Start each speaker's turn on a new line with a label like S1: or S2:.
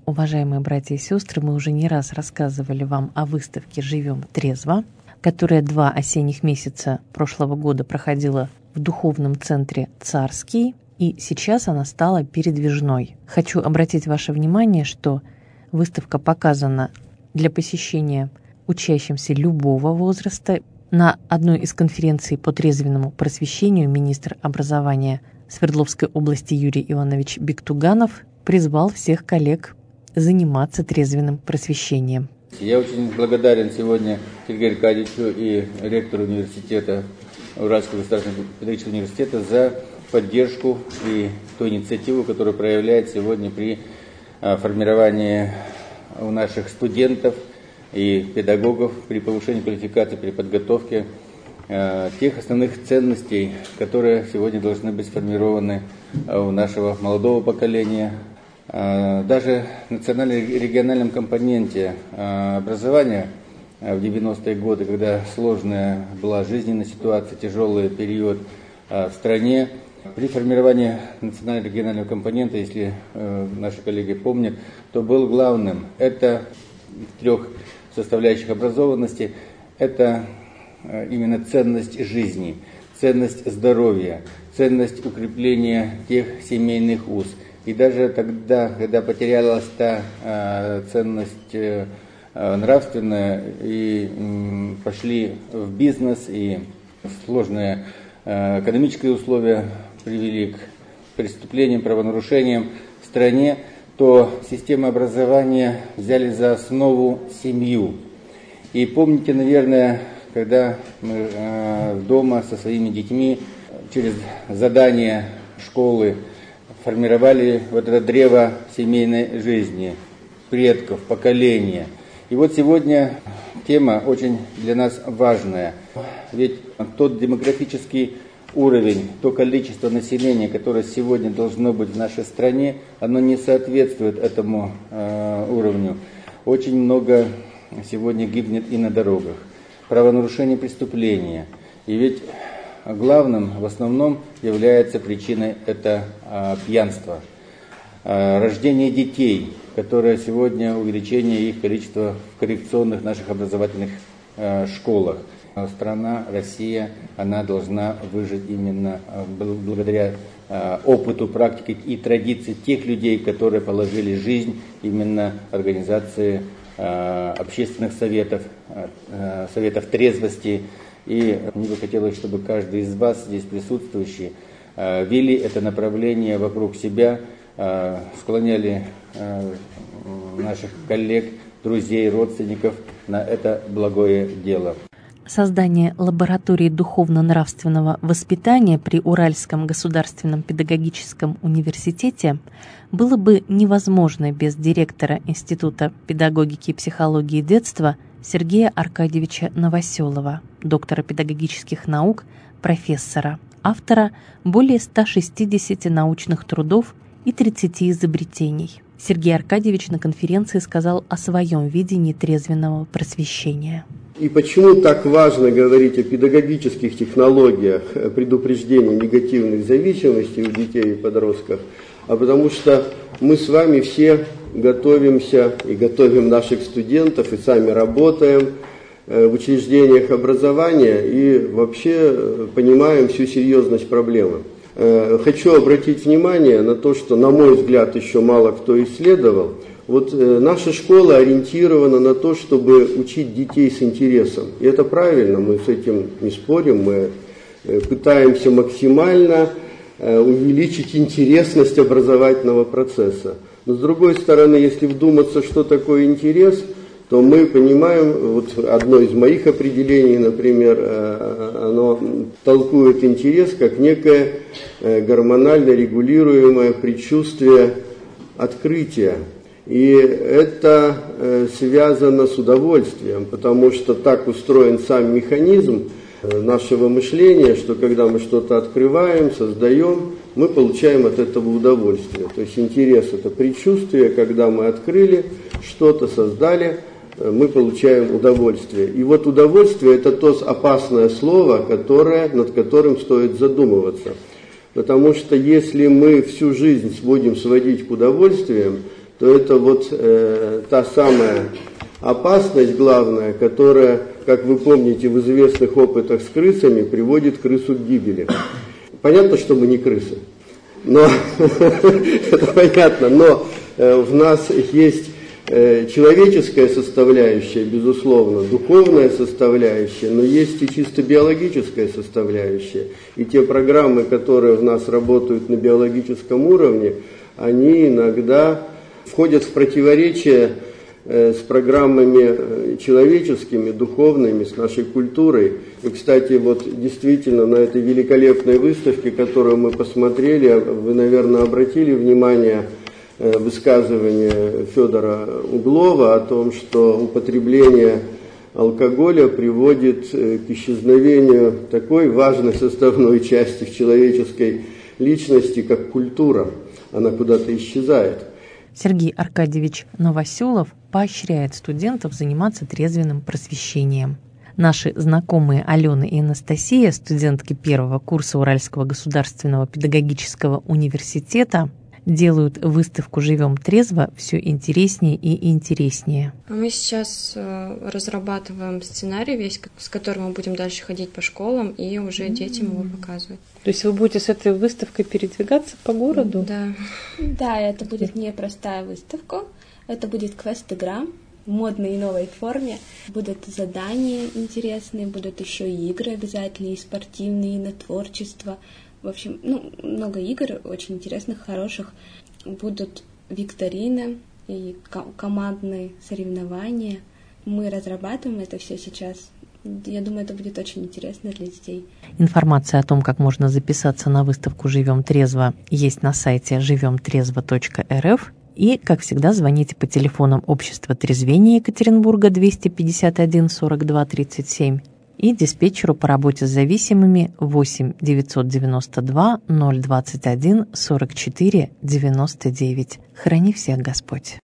S1: уважаемые братья и сестры, мы уже не раз рассказывали вам о выставке «Живем трезво», которая 2 осенних месяца прошлого года проходила в духовном центре «Царский», и сейчас она стала передвижной. Хочу обратить ваше внимание, что выставка показана для посещения учащимся любого возраста. На одной из конференций по трезвенному просвещению министр образования Свердловской области Юрий Иванович Бектуганов призвал всех коллег заниматься трезвенным просвещением.
S2: Я очень благодарен сегодня Сергею Аркадьевичу и ректору университета, Уральского государственного педагогического университета за поддержку и ту инициативу, которую проявляет сегодня при формировании у наших студентов и педагогов, при повышении квалификации, при подготовке тех основных ценностей, которые сегодня должны быть сформированы у нашего молодого поколения. Даже в национально-региональном компоненте образования в 90-е годы, когда сложная была жизненная ситуация, тяжелый период в стране, при формировании национально-регионального компонента, если наши коллеги помнят, то был главным – это в 3 составляющих образованности, это именно ценность жизни, ценность здоровья, ценность укрепления тех семейных уз. И даже тогда, когда потерялась та ценность нравственная, и пошли в бизнес, и сложные экономические условия привели к преступлениям, правонарушениям в стране, то систему образования взяли за основу семью. И помните, наверное, когда мы дома со своими детьми через задания школы формировали вот это древо семейной жизни, предков, поколения. И вот сегодня тема очень для нас важная. Ведь тот демографический уровень, то количество населения, которое сегодня должно быть в нашей стране, оно не соответствует этому уровню. Очень много сегодня гибнет и на дорогах. Правонарушение, преступления. И ведь главным, в основном, является причиной это пьянство. Рождение детей, которое сегодня увеличение их количества в коррекционных наших образовательных школах. Страна, Россия, она должна выжить именно благодаря опыту, практике и традиции тех людей, которые положили жизнь именно организации общественных советов, советов трезвости. И мне бы хотелось, чтобы каждый из вас, здесь присутствующий, вели это направление вокруг себя, склоняли наших коллег, друзей, родственников на это благое дело.
S1: Создание лаборатории духовно-нравственного воспитания при Уральском государственном педагогическом университете было бы невозможно без директора Института педагогики и психологии детства Сергея Аркадьевича Новоселова, доктора педагогических наук, профессора, автора более 160 научных трудов и 30 изобретений. Сергей Аркадьевич на конференции сказал о своем видении трезвенного просвещения.
S3: И почему так важно говорить о педагогических технологиях предупреждения негативных зависимостей у детей и подростков? А потому что мы с вами все готовимся и готовим наших студентов, и сами работаем в учреждениях образования и вообще понимаем всю серьезность проблемы. Хочу обратить внимание на то, что, на мой взгляд, еще мало кто исследовал. Вот наша школа ориентирована на то, чтобы учить детей с интересом. И это правильно, мы с этим не спорим, мы пытаемся максимально увеличить интересность образовательного процесса. Но с другой стороны, если вдуматься, что такое интерес, то мы понимаем, вот одно из моих определений, например, оно толкует интерес как некое гормонально регулируемое предчувствие открытия. И это связано с удовольствием, потому что так устроен сам механизм нашего мышления, что когда мы что-то открываем, создаем, мы получаем от этого удовольствие. То есть интерес – это предчувствие, когда мы открыли что-то, создали, мы получаем удовольствие. И вот удовольствие – это то опасное слово, над которым стоит задумываться. Потому что если мы всю жизнь будем сводить к удовольствиям, то это вот та самая опасность главная, которая, как вы помните, в известных опытах с крысами приводит крысу к гибели. Понятно, что мы не крысы, но это понятно, но в нас есть человеческая составляющая, безусловно, духовная составляющая, но есть и чисто биологическая составляющая. И те программы, которые в нас работают на биологическом уровне, они иногда входят в противоречие с программами человеческими, духовными, с нашей культурой. И, кстати, вот действительно на этой великолепной выставке, которую мы посмотрели, вы, наверное, обратили внимание высказывание Федора Углова о том, что употребление алкоголя приводит к исчезновению такой важной составной части в человеческой личности, как культура. Она куда-то исчезает.
S1: Сергей Аркадьевич Новоселов поощряет студентов заниматься трезвенным просвещением. Наши знакомые Алена и Анастасия, студентки первого курса Уральского государственного педагогического университета, делают выставку «Живем трезво» все интереснее и интереснее.
S4: Мы сейчас разрабатываем сценарий весь, с которым мы будем дальше ходить по школам и уже детям его показывать.
S1: То есть вы будете с этой выставкой передвигаться по городу?
S4: Да.
S5: Да, это будет непростая выставка, это будет квест-игра в модной и новой форме. Будут задания интересные, будут еще и игры обязательно, и спортивные, и на творчество. В общем, много игр, очень интересных, хороших. Будут викторины и командные соревнования. Мы разрабатываем это все сейчас. Я думаю, это будет очень интересно для детей.
S1: Информация о том, как можно записаться на выставку «Живем трезво», есть на сайте живемтрезво.рф. И, как всегда, звоните по телефонам Общества трезвения Екатеринбурга 251 42 37 и диспетчеру по работе с зависимыми 8 992 021 44 99. Храни всех Господь.